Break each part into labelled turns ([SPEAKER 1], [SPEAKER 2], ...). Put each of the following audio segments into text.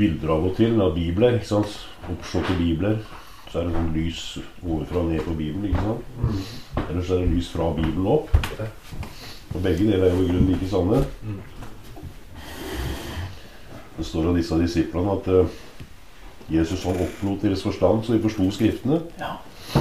[SPEAKER 1] bilder av og til av bibler, ikke sant? Oppslåtte bibler. Så det sånn lys overfra og ned på Bibelen, ikke sant? Eller så det lys fra Bibelen opp. Og begge deler jo i grunnen like sanne. Det står av disse disiplene at Jesus han opplot deres forstand, så de forstod skriftene.
[SPEAKER 2] Ja.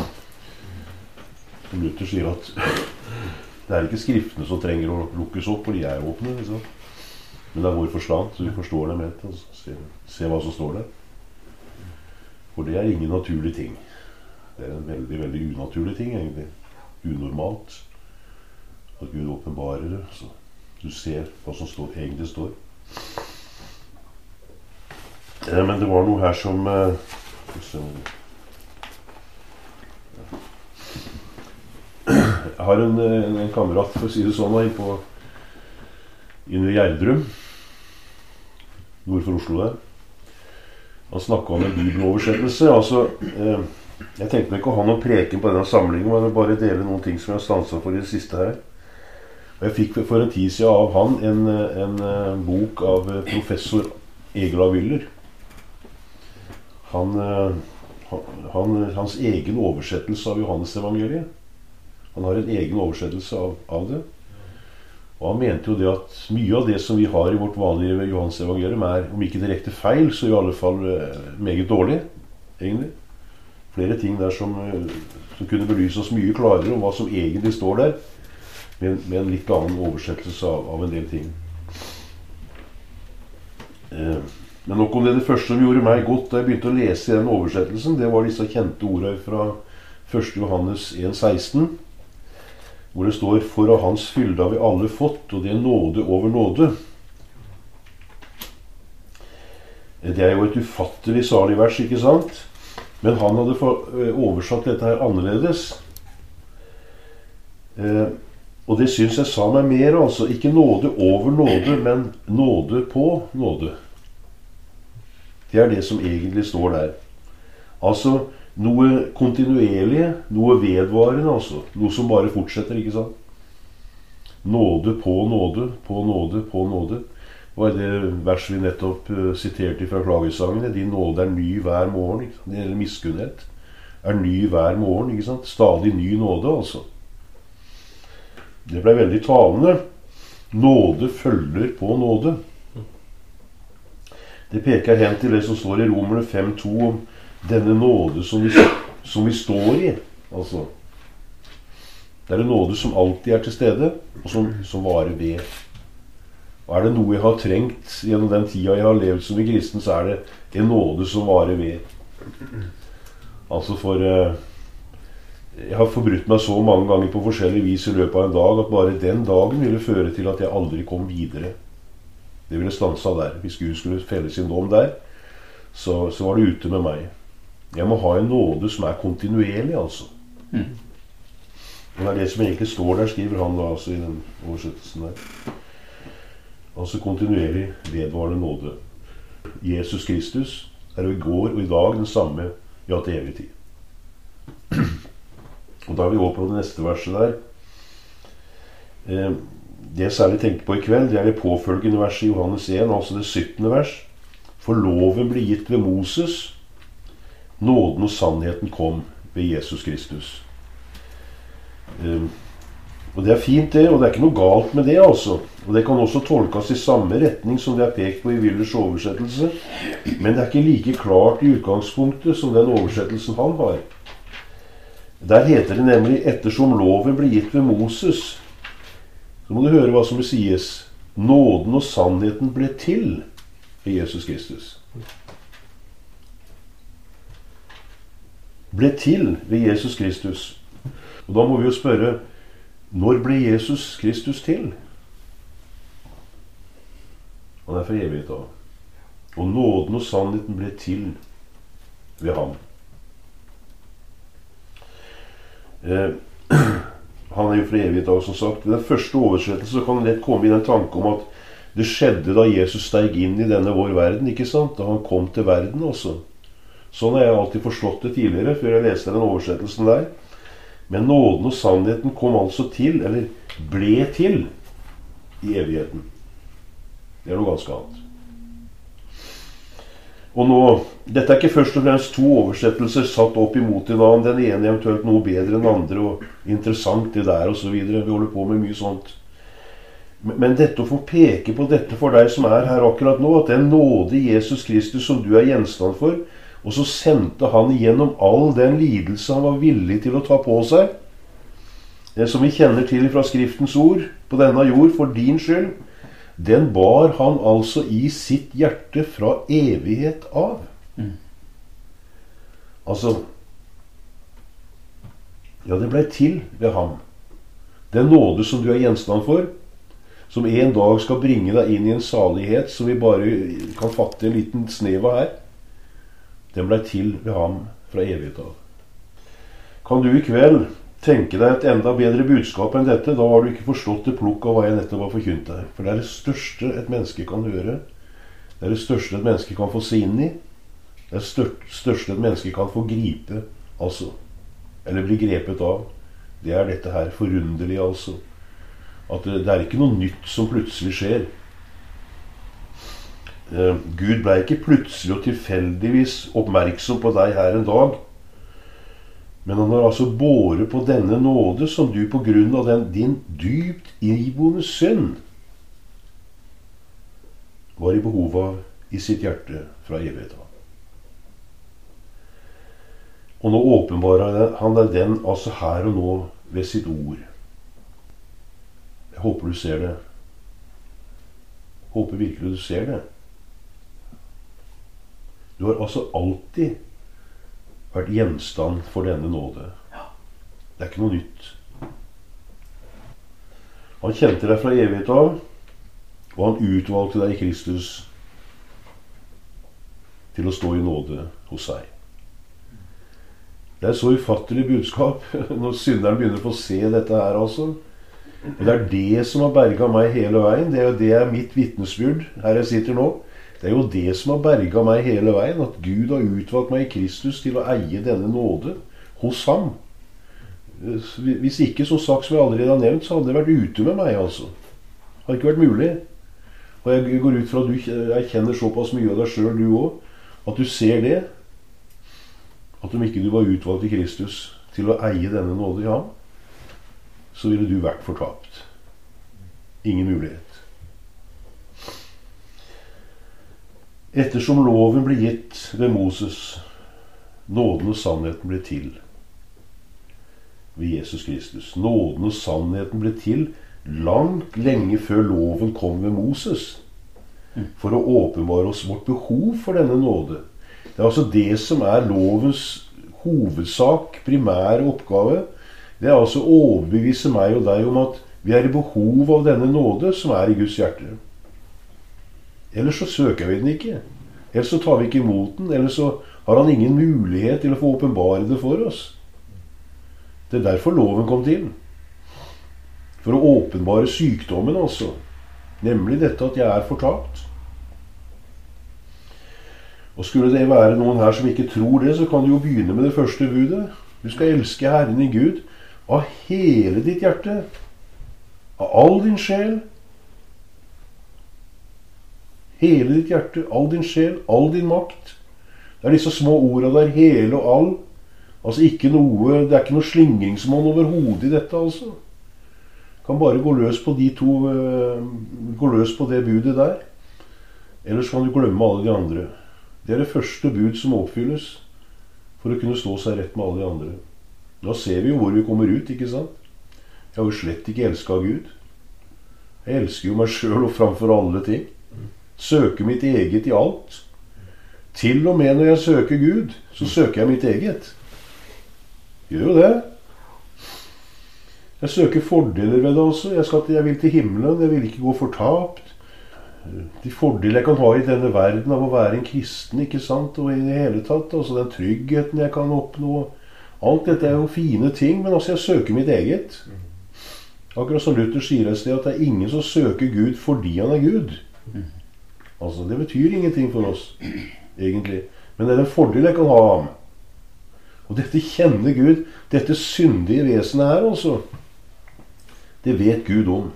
[SPEAKER 1] Og Luther sier at det ikke skriftene som trenger å lukkes opp, for de åpne, ikke sant? Men det vår forstand, så vi forstår dem helt, og se hva som står der. For det ingen naturlig ting. Det en veldig, veldig unaturlig ting, egentlig. Unormalt. At Gud åpenbarer det, så du ser hva som egentlig står. Men det var noe her som jeg har en kamerat, for å si det sånn, inne i Gjerdrum, nord for Oslo der. Han snakket om en bibeloversettelse. Altså, jeg tenkte meg ikke å ha noen preken på denne samlingen, men jeg bare dele noen ting som jeg har stanset for i det siste her. Og jeg fikk for en tid siden av han en bok av professor Egil A. Wyller. Hans egen oversettelse av Johannes-evangeliet. Han har en egen oversettelse av det. Og han mente jo det at mye av det som vi har i vårt vanlige Johannes-evangelium om ikke direkte feil, så i alle fall meget dårlig, egentlig. Flere ting der som kunne belyse oss mye klarere om hva som egentlig står der, med en litt annen oversettelse av en del ting. Men nok om det første som gjorde meg godt da jeg begynte å lese den oversettelsen, det var disse kjente ordene fra 1. Johannes 1,16, hvor det står: for av hans fylde har vi alle fått, og det nåde over nåde. Det jo et ufattelig salig vers, ikke sant? Men han hadde oversatt dette her annerledes. Og det synes jeg sa meg mer, altså. Ikke nåde over nåde, men nåde på nåde. Det det som egentlig står der. Altså noe kontinuerlig, noe vedvarende, altså. Noe som bare fortsetter, ikke sant? Nåde på nåde, på nåde, på nåde. Og det verset vi nettopp siterte fra klagesangene: din nåde ny hver morgen, ikke sant? Det gjelder miskunnhet. Ny hver morgen, ikke sant? Stadig ny nåde, altså. Det ble veldig talende. Nåde følger på nåde. Det peker hen til det som står i Romerne 5,2 om denne nåde som vi står i. Altså, det en nåde som alltid til stede, og som varer ved. Og det noe jeg har trengt gjennom den tida jeg har levd som en kristen, så det en nåde som varer ved. Altså jeg har forbrutt meg så mange ganger på forskjellige vis i løpet av en dag, at bare den dagen ville føre til at jeg aldri kom videre. Det ville stansa der. Hvis Gud skulle felle sin dom der, så var det ute med meg. Jeg må ha en nåde som kontinuerlig, altså. Og det som egentlig står der, skriver han da, altså, i den oversettelsen der. Altså kontinuerlig vedvarende nåde. Jesus Kristus jo i går og i dag den samme, ja, til evig tid. Og da vi over på det neste verset der. Det jeg særlig tenker på i kveld, det det påfølgende verset i Johannes 1, altså det 17. vers. For loven ble gitt ved Moses, nåden og sannheten kom ved Jesus Kristus. Og det fint det, og det ikke noe galt med det, altså. Og det kan også tolkes i samme retning som det pekt på i Wyllers oversettelse, men det ikke like klart i utgangspunktet som den oversettelsen han har. Der heter det nemlig: ettersom loven ble gitt ved Moses, så må du høre hva som sies: nåden og sannheten ble til ved Jesus Kristus. Ble til ved Jesus Kristus. Og da må vi jo spørre: når ble Jesus Kristus til? Han for evighet av. Og nåden og sannheten ble til ved ham. Han jo for evighet av, som sagt. I den første oversettelsen kan det lett komme i den tanke om at det skjedde da Jesus steg inn i denne vår verden, ikke sant? Da han kom til verden også. Sånn har jeg alltid forstått det tidligere, før jeg leste den oversettelsen der. Men nåden og sannheten kom altså til, eller ble til, i evigheten. Det noe ganske annet. Og nå, dette ikke først og fremst to oversettelser satt opp imot hverandre, den ene eventuelt noe bedre enn andre, og interessant det der og så videre. Vi holder på med mye sånt. Men dette å få peke på dette for deg som her akkurat nå, at den nåde i Jesus Kristus som du gjenstand for, og så sendte han igjennom all den lidelse han var villig til å ta på seg, det som vi kjenner til fra Skriftens ord, på denne jord, for din skyld, den bar han altså i sitt hjerte fra evighet av. Altså, ja, det ble til ved ham. Den nåde som du gjenstand for, som en dag skal bringe deg inn i en salighet som vi bare kan fatte en liten snev av her, den ble til ved ham fra evighet av. Kan du i kveld tenke deg et enda bedre budskap enn dette? Da har du ikke forstått det plukk av hva jeg nettopp har forkynt deg. For det er det største et menneske kan høre. Det er det største et menneske kan få se inn i. Det er det største et menneske kan få gripe, altså. Eller bli grepet av. Det er dette her forunderlige, altså. At det er ikke noe nytt som plutselig skjer. Gud ble ikke plutselig og tilfeldigvis oppmerksom på deg her en dag. Men han har altså båret på denne nåde som du på grunn av din dypt iboende synd var i behov av i sitt hjerte fra evighet av. Og nå åpenbarer han deg den altså her og nå ved sitt ord. Jeg håper du ser det. Jeg håper virkelig du ser det. Du har altså alltid vært gjenstand for denne nåde. Det er ikke noe nytt. Han kjente deg fra evighet av, og han utvalgte deg i Kristus til å stå i nåde hos seg. Det er så ufattelig budskap når synderen begynner å få se dette her, altså. Og det er det som har berget meg hele veien. Det er mitt vitnesbyrd her jeg sitter nå. Det er jo det som har berget meg hele veien, at Gud har utvalgt meg i Kristus til å eie denne nåde hos ham. Hvis ikke, som sagt, som jeg allerede har nevnt, så hadde det vært ute med meg, altså. Det hadde ikke vært mulig. Og jeg går ut fra at du erkjenner såpass mye av deg selv, du også, at du ser det, at om ikke du var utvalgt i Kristus til å eie denne nåde i ham, så ville du vært fortapt. Ingen mulighet. Ettersom loven ble gitt ved Moses, nåden og sannheten ble til ved Jesus Kristus. Nåden og sannheten ble til langt lenge før loven kom ved Moses, for å åpenbare oss vårt behov for denne nåde. Det er altså det som er lovens hovedsak, primære oppgave. Det er altså å overbevise meg og deg om at vi er i behov av denne nåde som er i Guds hjerte. Ellers så søker vi den ikke. Ellers så tar vi ikke imot den. Ellers så har han ingen mulighet til å få åpenbare det for oss. Det er derfor loven kom til. For å åpenbare sykdommen, altså. Nemlig dette at jeg er fortapt. Og skulle det være noen her som ikke tror det, så kan du jo begynne med det første budet. Du skal elske Herren din Gud av hele ditt hjerte, av all din sjel, hele ditt hjerte, all din sjel, all din makt. Det er disse små ordene der, hele og all. Altså ikke noe, det er ikke noe slingringsmonn overhodet i dette, altså. Kan bare gå løs på de to, gå løs på det budet der. Ellers kan du glemme alle de andre. Det er det første bud som oppfylles for å kunne stå seg rett med alle de andre. Da ser vi jo hvor vi kommer ut, ikke sant? Jeg har jo slett ikke elsket Gud. Jeg elsker jo meg selv og framfor alle ting. Søker mitt eget i alt. Til og med når jeg søker Gud, så søker jeg mitt eget. Gjør jo det. Jeg søker fordeler ved det også. Jeg vil til himmelen, jeg vil ikke gå fortapt. De fordeler jeg kan ha i denne verden av å være en kristen, ikke sant? Og i det hele tatt, altså den tryggheten jeg kan oppnå. Alt dette er jo fine ting, men altså jeg søker mitt eget. Akkurat som Luther sier et sted at det er ingen som søker Gud fordi han er Gud. Altså, det betyr ingenting for oss, egentlig. Men det er en fordel jeg kan ha ham. Og dette kjenner Gud, dette syndige vesenet her, altså. Det vet Gud om.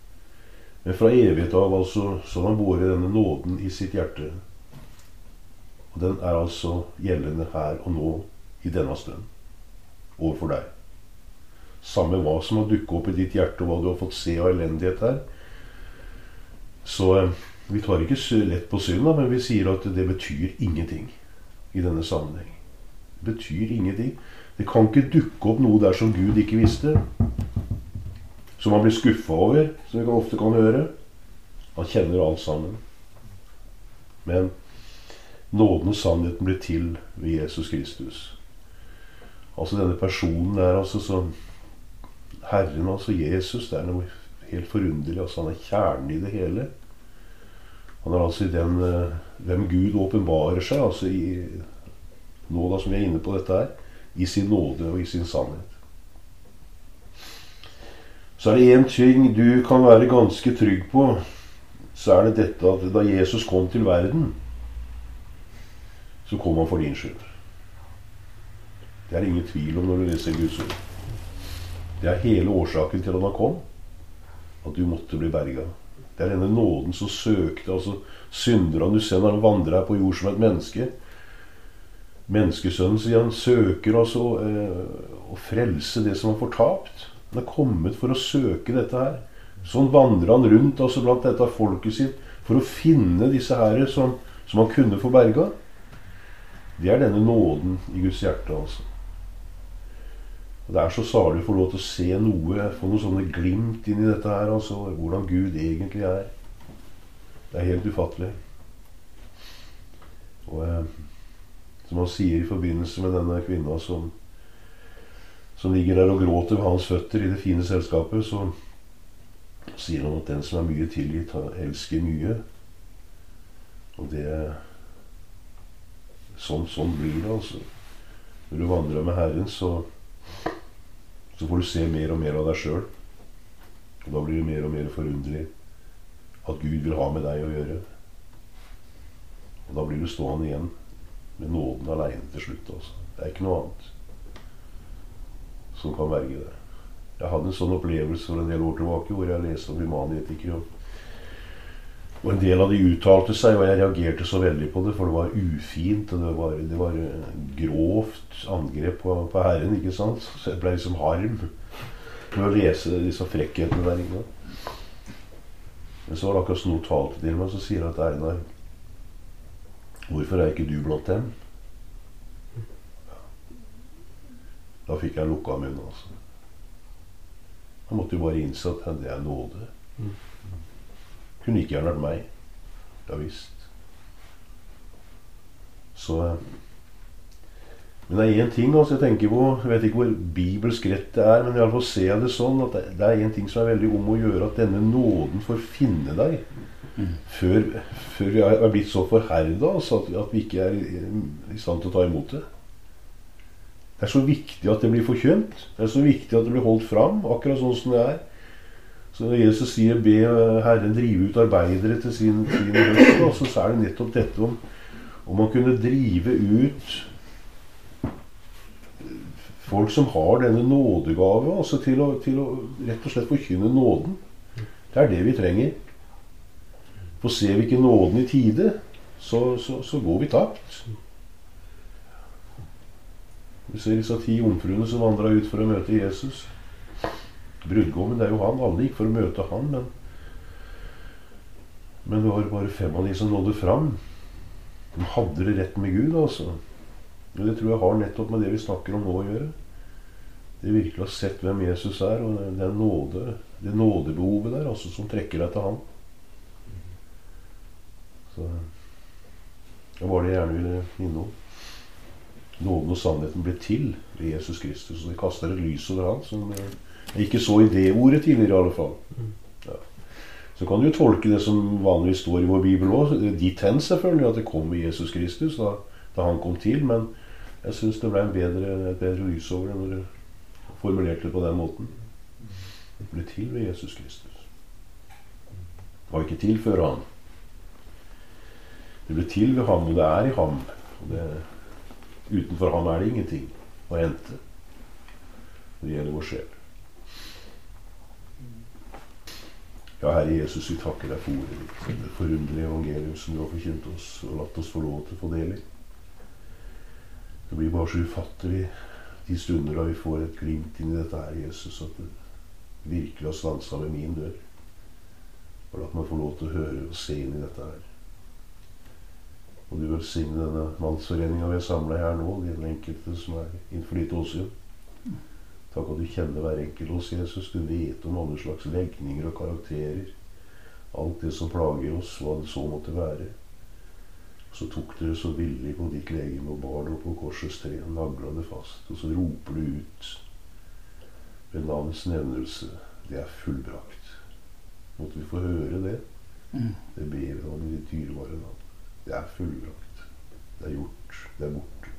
[SPEAKER 1] Men fra evighet av, altså, så har han båret denne nåden i sitt hjerte. Og den er altså gjeldende her og nå, i denne stund, overfor deg. Samme hva som har dukket opp i ditt hjerte, og hva du har fått se av elendighet her. Så vi tar ikke lett på synd, men vi sier at det betyr ingenting i denne sammenheng. Det betyr ingenting. Det kan ikke dukke opp noe der som Gud ikke visste, som han blir skuffet over, som vi ofte kan høre. Han kjenner alt sammen. Men nåden og sannheten blir til ved Jesus Kristus. Altså denne personen der, altså som Herren, altså Jesus, det er noe helt forunderlig. Altså han er kjernen i det hele. Han er altså i den hvem Gud åpenbarer seg, altså i nå da som vi er inne på dette her, i sin nåde og i sin sannhet. Så er det en ting du kan være ganske trygg på, så er det dette at da Jesus kom til verden, så kom han for din skyld. Det er ingen tvil om når du leser Guds ord. Det er hele årsaken til at han kom, at du måtte bli berget. Det er denne nåden som søkte, altså synderne du ser når han vandrer her på jord som et menneske. Menneskesønnen, sier han, søker altså å frelse det som er fortapt. Han er kommet for å søke dette her. Sånn vandrer han rundt altså blant dette folket sitt for å finne disse her som han kunne få berget. Det er denne nåden i Guds hjerte, altså. Og det er så salig å få lov til å se noe, få noe sånne glimt inn i dette her, altså, hvordan Gud egentlig er. Det er helt ufattelig. Og som han sier i forbindelse med denne kvinna som ligger der og gråter ved hans føtter i det fine selskapet, så sier han at den som er mye tilgitt, elsker mye. Og det sånn blir det, altså. Når du vandrer med Herren, så får du se mer og mer av deg selv. Og da blir det mer og mer forunderlig at Gud vil ha med deg å gjøre. Og da blir du stående igjen med nåden alene til slutt, altså. Det er ikke noe annet som kan verge det. Jeg hadde en sånn opplevelse for en del år tilbake, hvor jeg leste om humanetikere. Og en del av de uttalte seg, og jeg reagerte så veldig på det, for det var ufint, og det var grovt angrep på Herren, ikke sant? Så jeg ble liksom harm med å lese disse frekkhetene der inne. Men så var det akkurat noe talte til meg, så sier jeg at Einar, hvorfor er ikke du blant dem? Da fikk jeg lukket munnen, altså. Jeg måtte jo bare innse at det er nåde. Kunne ikke gjerne vært meg. Ja visst. Så men det er en ting altså, jeg tenker på, jeg vet ikke hvor bibelsk rett det er, men i alle fall ser jeg det sånn at det er en ting som er veldig om å gjøre, at denne nåden får finne deg før vi er blitt så forherdet, altså, at vi ikke er i stand til å ta imot det. Det er så viktig at det blir forkynt. Det er så viktig at det blir holdt fram, akkurat sånn som det er. Så når Jesus sier, be Herren drive ut arbeidere til sin høst, så er det nettopp dette om man kunne drive ut folk som har denne nådegave, altså til å rett og slett forkynne nåden. Det er det vi trenger. For ser vi ikke nåden i tide, så går vi tapt. Vi ser disse 10 jomfruene som vandret ut for å møte Jesus. Brudgommen, det er jo han. Alle gikk for å møte han, men det var bare 5 av de som nådde fram. De hadde det rett med Gud, altså. Og det tror jeg har nettopp med det vi snakker om nå å gjøre. Det virkelig har sett hvem Jesus er, og det nådebehovet der, altså, som trekker deg til han. Så det var det jeg gjerne ville minne om. Nåden og sannheten ble til ved Jesus Kristus, og det kaster et lys over han, som jeg ikke så i det ordet tidligere i alle fall. Ja. Så kan du jo tolke det som vanligvis står i vår Bibel også, dit hen selvfølgelig, at det kom ved Jesus Kristus da han kom til, men jeg synes det ble et bedre lys over det når du formulerte det på den måten. Det ble til ved Jesus Kristus. Det var ikke til før han. Det ble til ved ham, og det er i ham. Utenfor ham er det ingenting å hente. Det gjelder vår sjel. Ja, Herre Jesus, vi takker deg for ordet ditt. Det forunderlige evangelium som du har forkynt oss og latt oss få lov til å få del i. Det blir bare så ufattelig de stunder da vi får et glimt inn i dette her, Jesus, at det virkelig har stanset ved min dør. Og la meg få lov til å høre og se inn i dette her. Og du velsigne denne mannsforeningen vi har samlet her nå, den enkelte som er innenfor ditt åsyn. Takk at du kjenner hver enkelt hos Jesus. Du vet om alle slags legninger og karakterer. Alt det som plager oss, hva det så måtte være. Så tok dere så villig på ditt legeme og bar det opp på korsets tre, naglet det fast, og så roper du ut ved navns nevnelse: det er fullbrakt. Måtte vi få høre det? Det ber vi om i ditt dyrebare navn. Det er fullbrakt. Det er gjort. Det er borte.